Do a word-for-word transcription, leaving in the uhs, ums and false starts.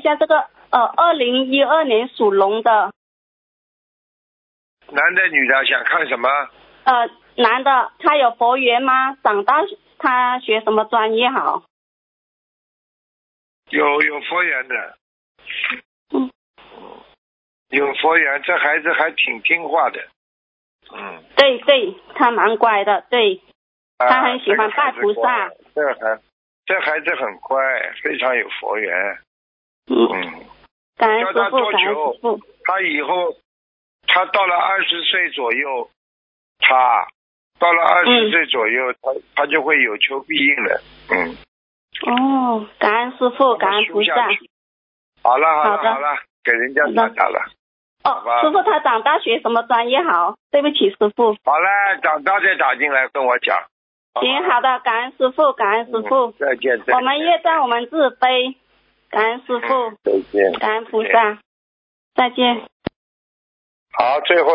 下这个呃，二零一二年属龙的。 男的女的想看什么？ 呃，男的，他有佛缘吗？长大他学什么专业好？ 有有佛缘的。 嗯。 有佛缘，这孩子还挺听话的。嗯。 对对，他蛮乖的，对。 啊、 他很喜欢拜菩萨。 这个孩这孩子很乖，非常有佛缘。 嗯。 嗯。 感恩师父，感恩师父。 他以后，他到了二十岁左右，他到了二十岁左右，嗯、他他就会有求必应了。嗯。 哦，感恩师父，感恩菩萨。 好了好了好了，给人家打打了。 哦，师父，他长大学什么专业好？对不起，师父。 好了，长大再打进来跟我讲。 行，好的，感恩师父，感恩师父。 嗯、再见再见。 我们业障我们自背，感恩师父。 再见。 感恩菩萨。再见。 好，最后。